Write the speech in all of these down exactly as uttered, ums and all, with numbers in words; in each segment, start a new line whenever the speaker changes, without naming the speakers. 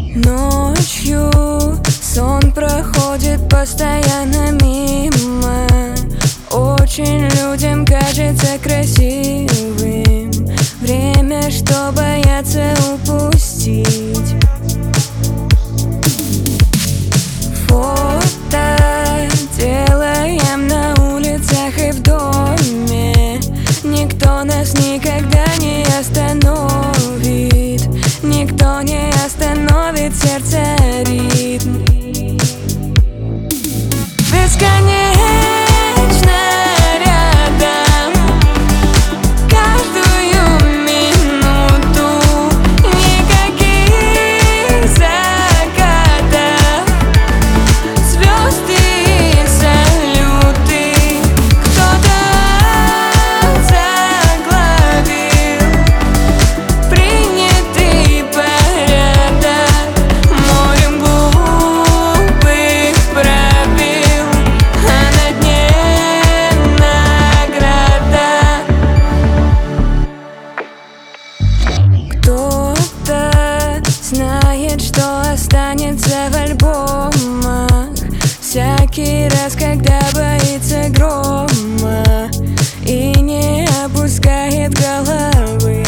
Ночью сон проходит постоянно мимо. Очень людям кажется красивым. Время, что боятся упустить. Фото делаем на улицах и в доме. Никто нас никогда не остановит. Никто не остановит сердце ритм. Бесконечно рядом каждую минуту. Никаких закатов, звезд и салюты. Кто-то заглавил принятый порядок. Морем глупых правил, а на дне награда. Кто-то знает, что останется в альбомах всякий раз, когда боится грома и не опускает головы.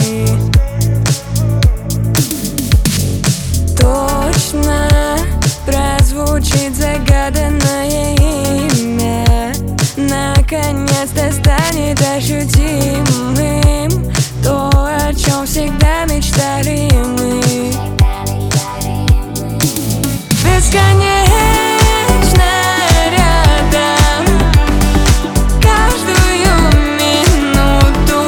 Точно прозвучит загаданное имя. Наконец-то станет ощутимым то, о чем всегда мечтали мы. Бесконечно рядом каждую минуту.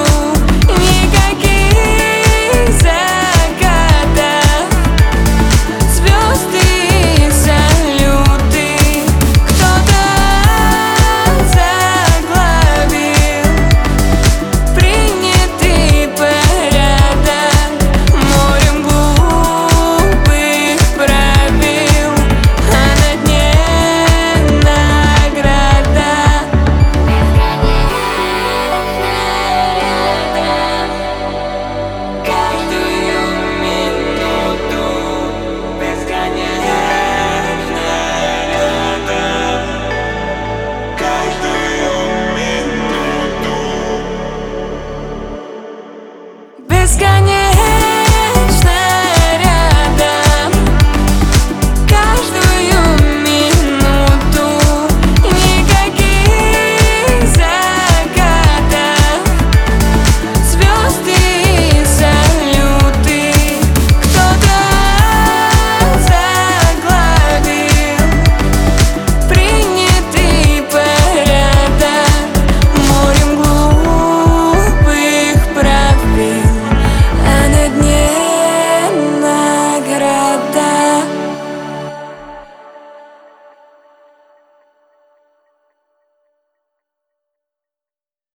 Никаких закатов, звезд и салюты. Кто-то заглавил принятый порядок. Морем глупых правил, а на дне награда. Каждую минуту. Бесконечно рядом каждую минуту. Бесконечно